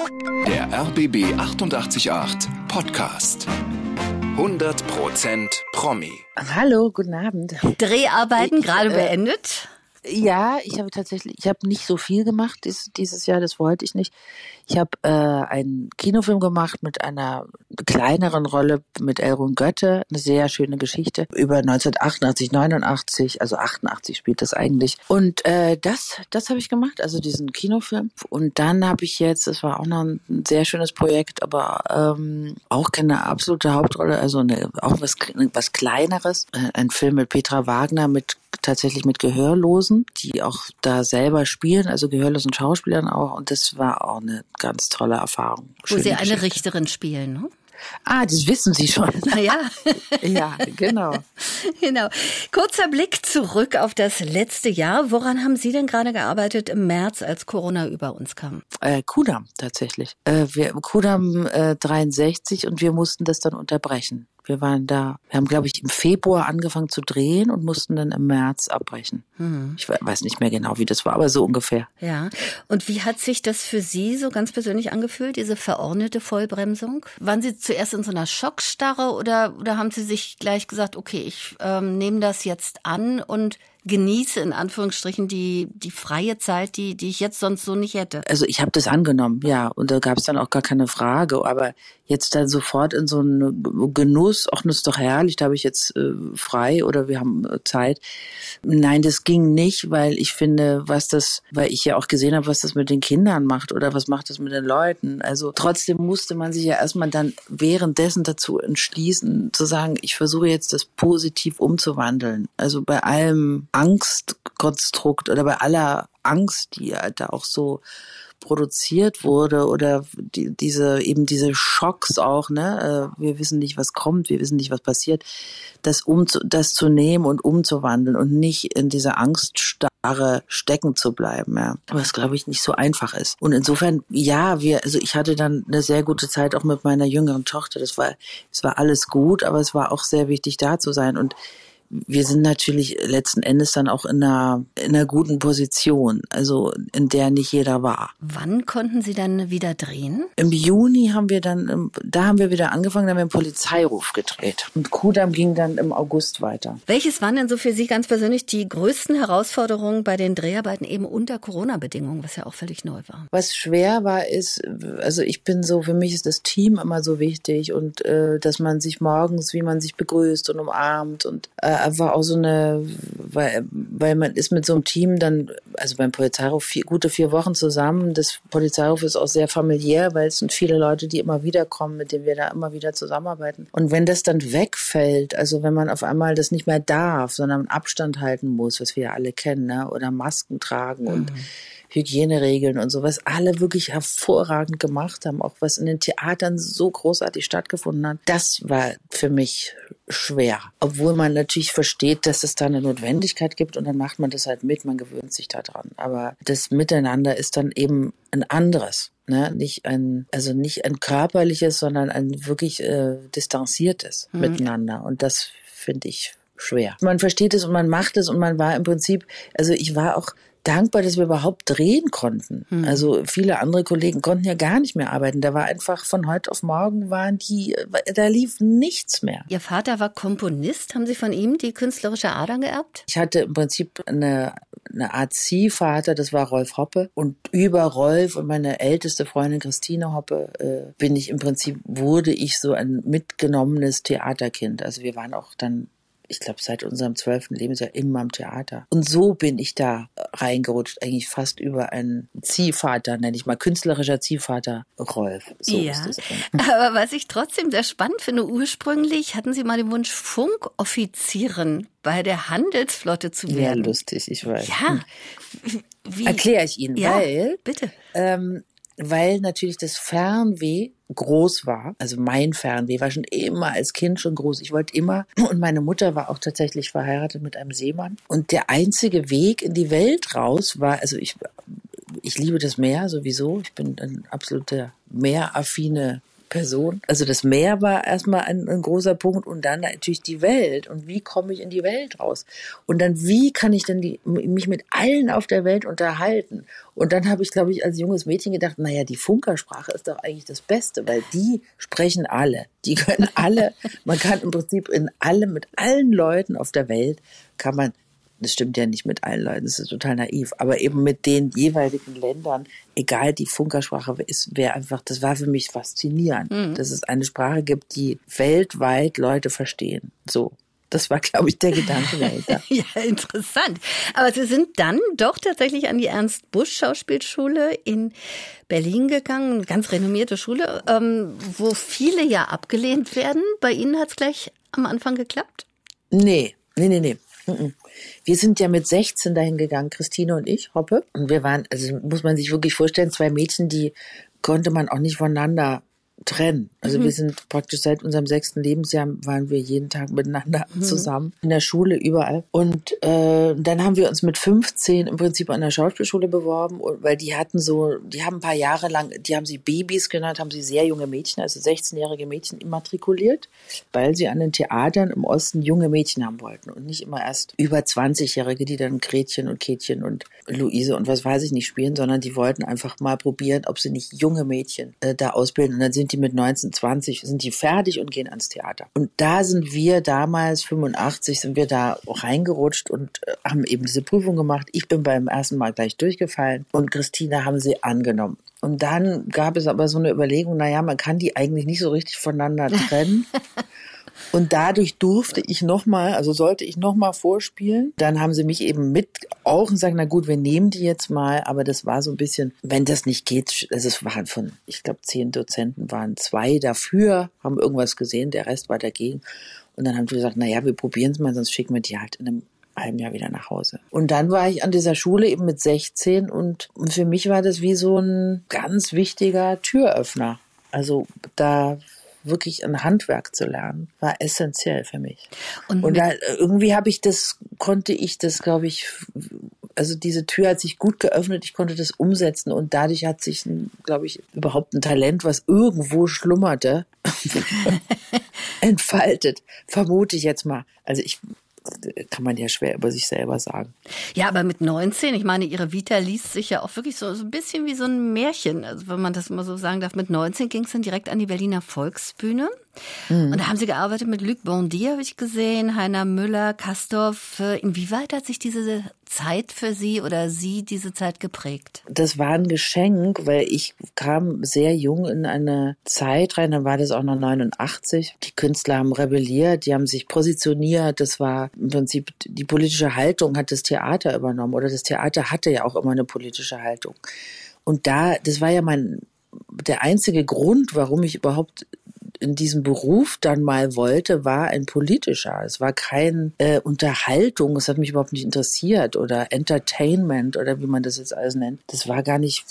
Der RBB 888 Podcast. 100% Promi. Hallo, guten Abend. Dreharbeiten gerade beendet? Ja, ich habe nicht so viel gemacht dieses Jahr, das wollte ich nicht. Ich habe einen Kinofilm gemacht mit einer kleineren Rolle mit Elrun Götte, eine sehr schöne Geschichte über 1988, 89, also 88 spielt das eigentlich. Und das habe ich gemacht, also diesen Kinofilm. Und dann habe ich jetzt, das war auch noch ein sehr schönes Projekt, aber auch keine absolute Hauptrolle, also auch was Kleineres. Ein Film mit Petra Wagner tatsächlich mit Gehörlosen, die auch da selber spielen, also gehörlosen Schauspielern auch. Und das war auch eine ganz tolle Erfahrung. Wo Sie eine Richterin spielen, ne? Ah, das wissen Sie schon. Ja. Ja, genau. Genau. Kurzer Blick zurück auf das letzte Jahr. Woran haben Sie denn gerade gearbeitet im März, als Corona über uns kam? Kudamm tatsächlich. Kudamm 63 und wir mussten das dann unterbrechen. Wir haben, glaube ich, im Februar angefangen zu drehen und mussten dann im März abbrechen. Ich weiß nicht mehr genau, wie das war, aber so ungefähr. Ja. Und wie hat sich das für Sie so ganz persönlich angefühlt, diese verordnete Vollbremsung? Waren Sie zuerst in so einer Schockstarre oder haben Sie sich gleich gesagt, okay, ich nehme das jetzt an und genieße in Anführungsstrichen die freie Zeit, die ich jetzt sonst so nicht hätte? Also ich habe das angenommen, ja, und da gab es dann auch gar keine Frage, aber jetzt dann sofort in so einen Genuss, ach, das ist doch herrlich, da habe ich jetzt frei oder wir haben Zeit. Nein, das ging nicht, weil ich finde, weil ich ja auch gesehen habe, was das mit den Kindern macht oder was macht das mit den Leuten. Also trotzdem musste man sich ja erstmal dann währenddessen dazu entschließen, zu sagen, ich versuche jetzt das positiv umzuwandeln. Also bei allem Angstkonstrukt oder bei aller Angst, die halt da auch so produziert wurde oder diese Schocks auch, ne? Wir wissen nicht, was kommt, wir wissen nicht, was passiert. Das zu nehmen und umzuwandeln und nicht in dieser Angststarre stecken zu bleiben, ja. Was, glaube ich, nicht so einfach ist. Und insofern, ja, ich hatte dann eine sehr gute Zeit auch mit meiner jüngeren Tochter. Es war alles gut, aber es war auch sehr wichtig, da zu sein. Und wir sind natürlich letzten Endes dann auch in einer guten Position, also in der nicht jeder war. Wann konnten Sie dann wieder drehen? Im Juni haben wir wieder angefangen, da haben wir einen Polizeiruf gedreht. Und Kudamm ging dann im August weiter. Welches waren denn so für Sie ganz persönlich die größten Herausforderungen bei den Dreharbeiten eben unter Corona-Bedingungen, was ja auch völlig neu war? Was schwer war, ist, also für mich ist das Team immer so wichtig und dass man sich morgens, wie man sich begrüßt und umarmt und einfach auch so weil man ist mit so einem Team dann, also beim Polizeiruf gute 4 Wochen zusammen. Das Polizeiruf ist auch sehr familiär, weil es sind viele Leute, die immer wieder kommen, mit denen wir da immer wieder zusammenarbeiten. Und wenn das dann wegfällt, also wenn man auf einmal das nicht mehr darf, sondern Abstand halten muss, was wir ja alle kennen, ne? Oder Masken tragen und Hygieneregeln und so, was alle wirklich hervorragend gemacht haben, auch was in den Theatern so großartig stattgefunden hat, das war für mich schwer. Obwohl man natürlich versteht, dass es da eine Notwendigkeit gibt und dann macht man das halt mit, man gewöhnt sich da dran. Aber das Miteinander ist dann eben ein anderes. Ne? Nicht ein körperliches, sondern ein wirklich distanziertes Miteinander. Und das finde ich schwer. Man versteht es und man macht es und man war im Prinzip, also ich war auch dankbar, dass wir überhaupt drehen konnten. Also viele andere Kollegen konnten ja gar nicht mehr arbeiten. Da war einfach von heute auf morgen da lief nichts mehr. Ihr Vater war Komponist. Haben Sie von ihm die künstlerische Ader geerbt? Ich hatte im Prinzip eine Art Ziehvater, das war Rolf Hoppe. Und über Rolf und meine älteste Freundin Christine Hoppe wurde ich so ein mitgenommenes Theaterkind. Also wir waren auch dann, ich glaube, seit unserem 12. Lebensjahr immer im Theater. Und so bin ich da reingerutscht, eigentlich fast über einen Ziehvater, nenne ich mal, künstlerischer Ziehvater Rolf. So ja, ist das. Aber was ich trotzdem sehr spannend finde, ursprünglich hatten Sie mal den Wunsch, Funkoffizierin bei der Handelsflotte zu werden. Ja, lustig, ich weiß. Ja. Wie? Erkläre ich Ihnen, ja, bitte. Weil natürlich das Fernweh groß war. Also mein Fernweh war schon immer als Kind schon groß. Ich wollte immer, und meine Mutter war auch tatsächlich verheiratet mit einem Seemann. Und der einzige Weg in die Welt raus war, also ich liebe das Meer sowieso. Ich bin ein absoluter meeraffine Person. Also das Meer war erstmal ein großer Punkt und dann natürlich die Welt. Und wie komme ich in die Welt raus? Und dann, wie kann ich denn mich mit allen auf der Welt unterhalten? Und dann habe ich, glaube ich, als junges Mädchen gedacht, naja, die Funkersprache ist doch eigentlich das Beste, weil die sprechen alle. Die können alle, man kann im Prinzip mit allen Leuten auf der Welt kann man. Das stimmt ja nicht mit allen Leuten, das ist total naiv, aber eben mit den jeweiligen Ländern, egal die Funkersprache das war für mich faszinierend, dass es eine Sprache gibt, die weltweit Leute verstehen. So, das war, glaube ich, der Gedanke dahinter. Ja, interessant. Aber Sie sind dann doch tatsächlich an die Ernst-Busch-Schauspielschule in Berlin gegangen, eine ganz renommierte Schule, wo viele ja abgelehnt werden. Bei Ihnen hat es gleich am Anfang geklappt? Nee. Wir sind ja mit 16 dahin gegangen, Christine und ich, Hoppe. Und wir waren, also muss man sich wirklich vorstellen, 2 Mädchen, die konnte man auch nicht voneinander trennen. Also wir sind praktisch seit unserem 6. Lebensjahr waren wir jeden Tag miteinander zusammen, in der Schule, überall. Und dann haben wir uns mit 15 im Prinzip an der Schauspielschule beworben, weil die haben ein paar Jahre lang, die haben sie Babys genannt, haben sie sehr junge Mädchen, also 16-jährige Mädchen immatrikuliert, weil sie an den Theatern im Osten junge Mädchen haben wollten und nicht immer erst über 20-Jährige, die dann Gretchen und Kätchen und Luise und was weiß ich nicht spielen, sondern die wollten einfach mal probieren, ob sie nicht junge Mädchen da ausbilden. Und dann sind die mit 19, 20, sind die fertig und gehen ans Theater. Und da sind wir damals, 85, sind wir da reingerutscht und haben eben diese Prüfung gemacht. Ich bin beim ersten Mal gleich durchgefallen und Christina haben sie angenommen. Und dann gab es aber so eine Überlegung, naja, man kann die eigentlich nicht so richtig voneinander trennen. Und dadurch sollte ich nochmal vorspielen. Dann haben sie mich eben mit auch und sagen, na gut, wir nehmen die jetzt mal. Aber das war so ein bisschen, wenn das nicht geht, also es waren von, ich glaube 10 Dozenten, waren 2 dafür, haben irgendwas gesehen, der Rest war dagegen. Und dann haben sie gesagt, naja, wir probieren es mal, sonst schicken wir die halt in einem halben Jahr wieder nach Hause. Und dann war ich an dieser Schule eben mit 16 und für mich war das wie so ein ganz wichtiger Türöffner. Also da wirklich ein Handwerk zu lernen, war essentiell für mich. Und da irgendwie konnte ich das, glaube ich, also diese Tür hat sich gut geöffnet, ich konnte das umsetzen und dadurch hat sich, glaube ich, überhaupt ein Talent, was irgendwo schlummerte, entfaltet. Vermute ich jetzt mal. Also kann man ja schwer über sich selber sagen. Ja, aber mit 19, ich meine, Ihre Vita liest sich ja auch wirklich so ein bisschen wie so ein Märchen. Also wenn man das mal so sagen darf, mit 19 ging es dann direkt an die Berliner Volksbühne. Und da haben Sie gearbeitet mit Luc Bondy, habe ich gesehen, Heiner Müller, Castorf. Inwieweit hat sich diese Zeit für Sie oder Sie diese Zeit geprägt? Das war ein Geschenk, weil ich kam sehr jung in eine Zeit rein, dann war das auch noch 89. Die Künstler haben rebelliert, die haben sich positioniert. Das war im Prinzip, die politische Haltung hat das Theater übernommen oder das Theater hatte ja auch immer eine politische Haltung. Und das war ja der einzige Grund, warum ich überhaupt in diesem Beruf dann mal wollte, war ein politischer. Es war kein Unterhaltung, es hat mich überhaupt nicht interessiert oder Entertainment oder wie man das jetzt alles nennt. Das war gar nicht,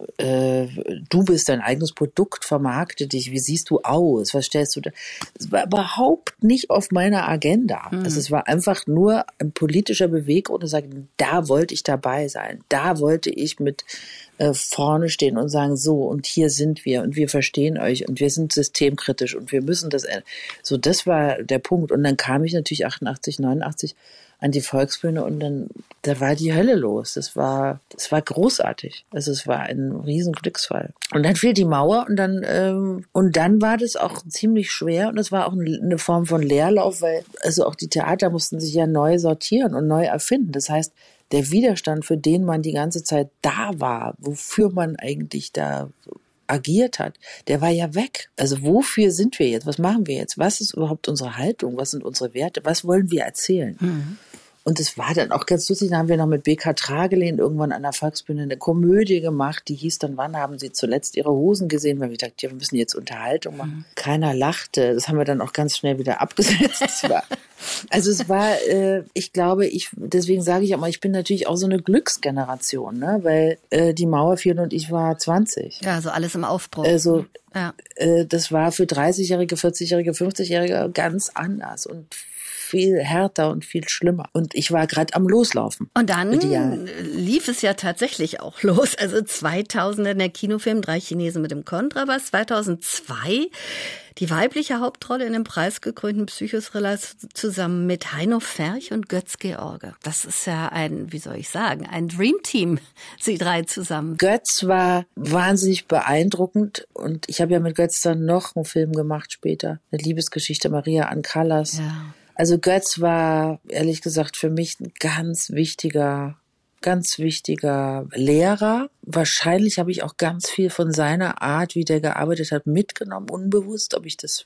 du bist dein eigenes Produkt, vermarkte dich, wie siehst du aus, was stellst du da? Es war überhaupt nicht auf meiner Agenda. Also es war einfach nur ein politischer Beweggrund und sagen, da wollte ich dabei sein, da wollte ich mit vorne stehen und sagen, so, und hier sind wir und wir verstehen euch und wir sind systemkritisch und wir müssen das, so, das war der Punkt. Und dann kam ich natürlich 88, 89 an die Volksbühne und da war die Hölle los. Das war großartig. Also es war ein riesen Glücksfall. Und dann fiel die Mauer und dann war das auch ziemlich schwer und es war auch eine Form von Leerlauf, weil also auch die Theater mussten sich ja neu sortieren und neu erfinden. Das heißt, der Widerstand, für den man die ganze Zeit da war, wofür man eigentlich da agiert hat, der war ja weg. Also wofür sind wir jetzt? Was machen wir jetzt? Was ist überhaupt unsere Haltung? Was sind unsere Werte? Was wollen wir erzählen? Und es war dann auch ganz lustig, da haben wir noch mit B.K. Tragelehn irgendwann an der Volksbühne eine Komödie gemacht, die hieß dann, wann haben Sie zuletzt Ihre Hosen gesehen? Weil wir dachten, ja, wir müssen jetzt Unterhaltung machen. Keiner lachte, das haben wir dann auch ganz schnell wieder abgesetzt. Ich glaube, deswegen sage ich auch mal, ich bin natürlich auch so eine Glücksgeneration, ne? Weil die Mauer fiel und ich war 20. Ja, so alles im Aufbruch. Also ja. Das war für 30-Jährige, 40-Jährige, 50-Jährige ganz anders und viel härter und viel schlimmer. Und ich war gerade am Loslaufen. Und dann lief es ja tatsächlich auch los. Also 2000 der Kinofilm Drei Chinesen mit dem Kontrabass. 2002 die weibliche Hauptrolle in dem preisgekrönten Psychothriller zusammen mit Heino Ferch und Götz George. Das ist ja ein Dreamteam, sie drei zusammen. Götz war wahnsinnig beeindruckend und ich habe ja mit Götz dann noch einen Film gemacht später, eine Liebesgeschichte, Maria an Callas. Ja. Also Götz war, ehrlich gesagt, für mich ein ganz wichtiger Lehrer. Wahrscheinlich habe ich auch ganz viel von seiner Art, wie der gearbeitet hat, mitgenommen, unbewusst.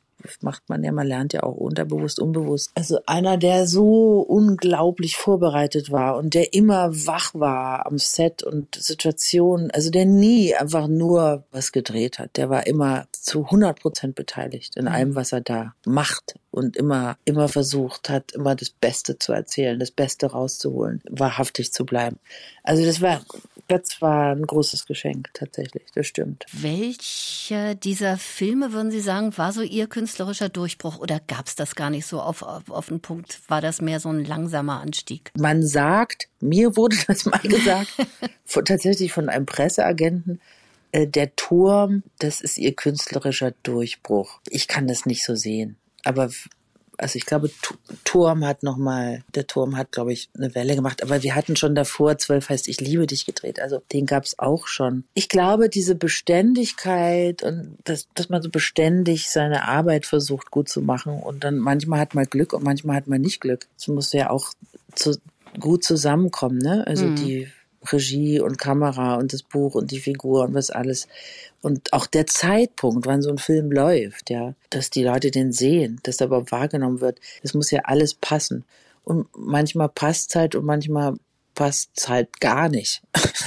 Man lernt ja auch unterbewusst, unbewusst. Also einer, der so unglaublich vorbereitet war und der immer wach war am Set und Situationen, also der nie einfach nur was gedreht hat. Der war immer zu 100% beteiligt in allem, was er da macht und immer versucht hat, immer das Beste zu erzählen, das Beste rauszuholen, wahrhaftig zu bleiben. Also das war ein großes Geschenk, tatsächlich, das stimmt. Welcher dieser Filme, würden Sie sagen, war so Ihr künstlerischer Durchbruch oder gab es das gar nicht so auf den Punkt? War das mehr so ein langsamer Anstieg? Man sagt, mir wurde das mal gesagt, tatsächlich von einem Presseagenten, der Turm, das ist Ihr künstlerischer Durchbruch. Ich kann das nicht so sehen, aber also ich glaube, der Turm hat, glaube ich, eine Welle gemacht. Aber wir hatten schon davor 12 heißt Ich liebe dich gedreht. Also den gab es auch schon. Ich glaube, diese Beständigkeit und dass man so beständig seine Arbeit versucht gut zu machen und dann manchmal hat man Glück und manchmal hat man nicht Glück. Das muss ja auch gut zusammenkommen, ne? Also die Regie und Kamera und das Buch und die Figur und was alles. Und auch der Zeitpunkt, wann so ein Film läuft, ja, dass die Leute den sehen, dass er überhaupt wahrgenommen wird, das muss ja alles passen. Und manchmal passt es halt und manchmal passt es halt gar nicht.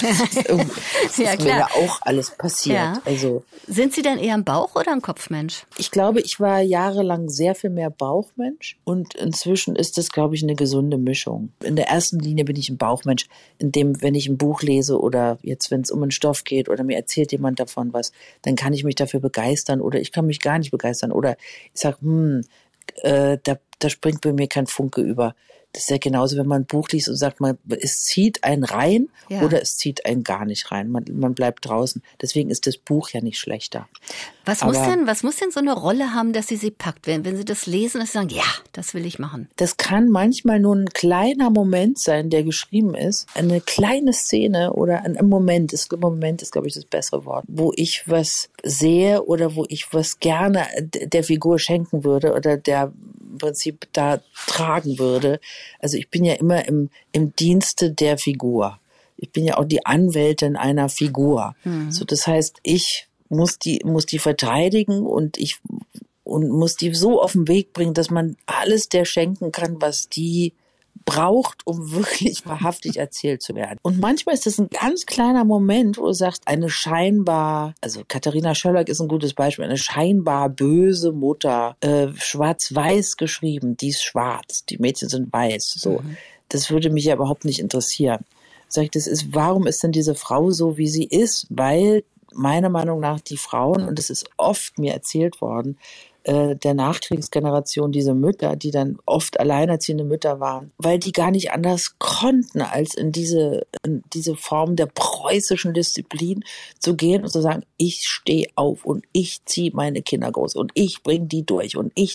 Das ja, ist mir ja auch alles passiert. Ja. Also, sind Sie denn eher ein Bauch- oder ein Kopfmensch? Ich glaube, ich war jahrelang sehr viel mehr Bauchmensch und inzwischen ist das, glaube ich, eine gesunde Mischung. In der ersten Linie bin ich ein Bauchmensch, wenn ich ein Buch lese oder jetzt, wenn es um einen Stoff geht oder mir erzählt jemand davon was, dann kann ich mich dafür begeistern oder ich kann mich gar nicht begeistern oder ich sage, da springt bei mir kein Funke über. Das ist ja genauso, wenn man ein Buch liest und sagt, es zieht einen rein oder es zieht einen gar nicht rein. Man bleibt draußen. Deswegen ist das Buch ja nicht schlechter. Was muss denn so eine Rolle haben, dass sie packt? Wenn Sie das lesen, dass Sie sagen, ja, das will ich machen. Das kann manchmal nur ein kleiner Moment sein, der geschrieben ist. Eine kleine Szene oder ein Moment ist, glaube ich, das bessere Wort, wo ich was sehe oder wo ich was gerne der Figur schenken würde oder der im Prinzip da tragen würde. Also ich bin ja immer im Dienste der Figur. Ich bin ja auch die Anwältin einer Figur. So, das heißt, ich muss die verteidigen und muss die so auf den Weg bringen, dass man alles der schenken kann, was die braucht, um wirklich wahrhaftig erzählt zu werden. Und manchmal ist das ein ganz kleiner Moment, wo du sagst, also Katharina Schöllack ist ein gutes Beispiel, eine scheinbar böse Mutter, schwarz-weiß geschrieben, die ist schwarz, die Mädchen sind weiß, so. Das würde mich ja überhaupt nicht interessieren. Sag ich, warum ist denn diese Frau so, wie sie ist? Weil meiner Meinung nach die Frauen, und das ist oft mir erzählt worden, der Nachkriegsgeneration, diese Mütter, die dann oft alleinerziehende Mütter waren, weil die gar nicht anders konnten, als in diese Form der preußischen Disziplin zu gehen und zu sagen, ich stehe auf und ich ziehe meine Kinder groß und ich bringe die durch und ich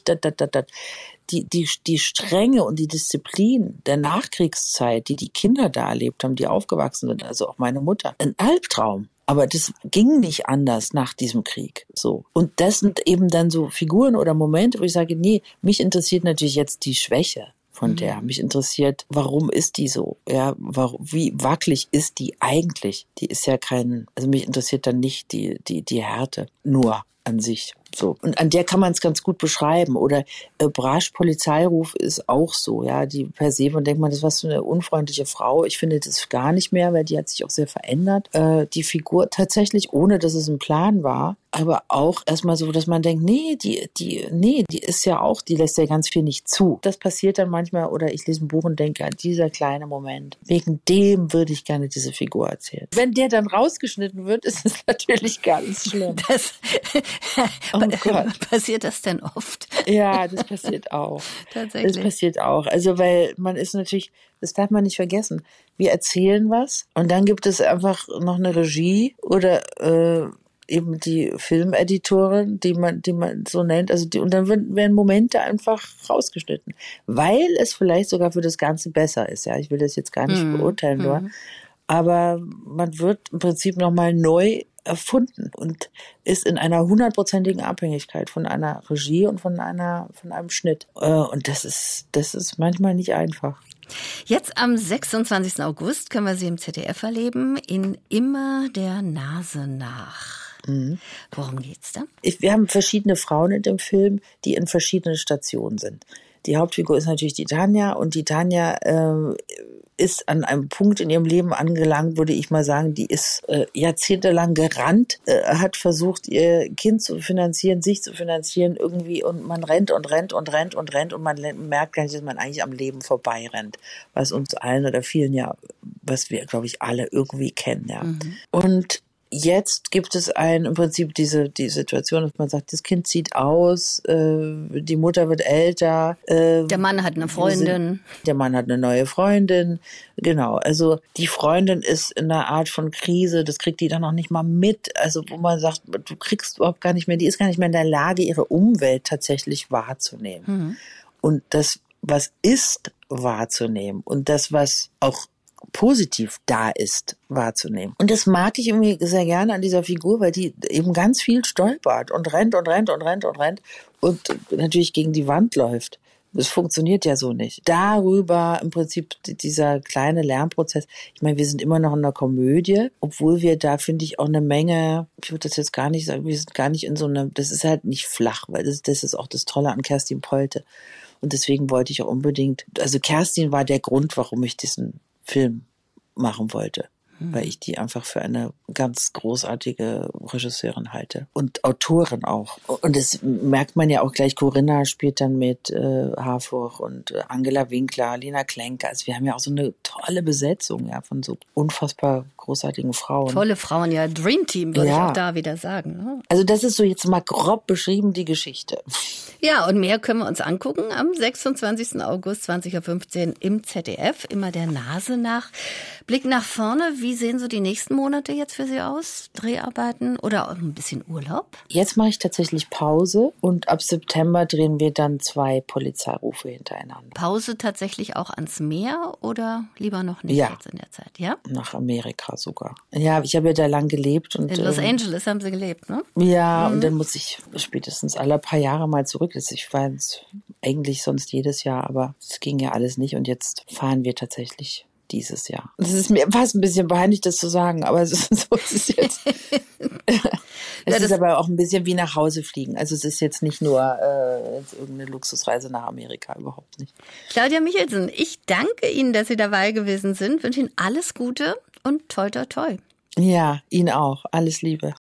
Die Strenge und die Disziplin der Nachkriegszeit, die Kinder da erlebt haben, die aufgewachsen sind, also auch meine Mutter, ein Albtraum. Aber das ging nicht anders nach diesem Krieg. So. Und das sind eben dann so Figuren oder Momente, wo ich sage, nee, mich interessiert natürlich jetzt die Schwäche von der. Mich interessiert, warum ist die so? Ja, wie wackelig ist die eigentlich? Die ist ja also mich interessiert dann nicht die Härte nur an sich. So. Und an der kann man es ganz gut beschreiben. Oder Brasch Polizeiruf ist auch so, ja, die per se, man denkt, das war so eine unfreundliche Frau. Ich finde das gar nicht mehr, weil die hat sich auch sehr verändert. Die Figur tatsächlich, ohne dass es ein Plan war, aber auch erstmal so, dass man denkt, die ist ja auch, die lässt ja ganz viel nicht zu. Das passiert dann manchmal, oder ich lese ein Buch und denke, dieser kleine Moment, wegen dem würde ich gerne diese Figur erzählen. Wenn der dann rausgeschnitten wird, ist es natürlich ganz schlimm. Oh Gott. Passiert das denn oft? Ja, das passiert auch. Tatsächlich. Das passiert auch. Also, weil man ist natürlich, das darf man nicht vergessen. Wir erzählen was und dann gibt es einfach noch eine Regie oder eben die Filmeditorin, die man so nennt, also und dann werden Momente einfach rausgeschnitten, weil es vielleicht sogar für das Ganze besser ist. Ja, ich will das jetzt gar nicht beurteilen, nur, aber man wird im Prinzip nochmal neu erfunden und ist in einer 100%igen Abhängigkeit von einer Regie und von einem Schnitt. Und das ist manchmal nicht einfach. Jetzt am 26. August können wir sie im ZDF erleben, in Immer der Nase nach. Worum geht's da? Wir haben verschiedene Frauen in dem Film, die in verschiedenen Stationen sind. Die Hauptfigur ist natürlich die Tanja und die Tanja ist an einem Punkt in ihrem Leben angelangt, würde ich mal sagen, die ist jahrzehntelang gerannt, hat versucht, ihr Kind zu finanzieren, sich zu finanzieren irgendwie und man rennt und rennt und rennt und rennt und man merkt gar nicht, dass man eigentlich am Leben vorbei rennt, was uns allen oder vielen ja, was wir, glaube ich, alle irgendwie kennen, ja. Und jetzt gibt es im Prinzip die Situation, dass man sagt, das Kind zieht aus, die Mutter wird älter. Der Mann hat eine Freundin. Der Mann hat eine neue Freundin. Genau, also die Freundin ist in einer Art von Krise, das kriegt die dann noch nicht mal mit. Also wo man sagt, du kriegst überhaupt gar nicht mehr, die ist gar nicht mehr in der Lage, ihre Umwelt tatsächlich wahrzunehmen. Und das, was ist, wahrzunehmen. Und das, was auch positiv da ist, wahrzunehmen. Und das mag ich irgendwie sehr gerne an dieser Figur, weil die eben ganz viel stolpert und rennt und rennt und rennt und rennt und natürlich gegen die Wand läuft. Das funktioniert ja so nicht. Darüber im Prinzip dieser kleine Lernprozess. Ich meine, wir sind immer noch in einer Komödie, obwohl wir da, finde ich, auch eine Menge, ich würde das jetzt gar nicht sagen, wir sind gar nicht in so einer, das ist halt nicht flach, weil das ist auch das Tolle an Kerstin Polte. Und deswegen wollte ich auch unbedingt, also Kerstin war der Grund, warum ich diesen Film machen wollte, weil ich die einfach für eine ganz großartige Regisseurin halte und Autorin auch. Und das merkt man ja auch gleich, Corinna spielt dann mit Harfurch und Angela Winkler, Lena Klenker. Also wir haben ja auch so eine tolle Besetzung ja von so unfassbar großartigen Frauen. Tolle Frauen, ja, Dream Team, würde ich auch da wieder sagen. Ne? Also das ist so jetzt mal grob beschrieben, die Geschichte. Ja, und mehr können wir uns angucken am 26. August 20.15 Uhr im ZDF. Immer der Nase nach. Blick nach vorne. Wie sehen so die nächsten Monate jetzt für Sie aus? Dreharbeiten oder auch ein bisschen Urlaub? Jetzt mache ich tatsächlich Pause und ab September drehen wir dann 2 Polizeirufe hintereinander. Pause tatsächlich auch ans Meer oder lieber noch nicht jetzt in der Zeit? Ja? Nach Amerika sogar. Ja, ich habe ja da lang gelebt. Und in Los Angeles haben Sie gelebt, ne? Ja, und dann muss ich spätestens alle paar Jahre mal zurück. Ich war eigentlich sonst jedes Jahr, aber es ging ja alles nicht und jetzt fahren wir tatsächlich dieses Jahr. Das ist mir fast ein bisschen peinlich, das zu sagen, aber so ist es jetzt. Es ist aber auch ein bisschen wie nach Hause fliegen. Also es ist jetzt nicht nur irgendeine Luxusreise nach Amerika, überhaupt nicht. Claudia Michelsen, ich danke Ihnen, dass Sie dabei gewesen sind. Ich wünsche Ihnen alles Gute und toi toi toi. Ja, Ihnen auch. Alles Liebe.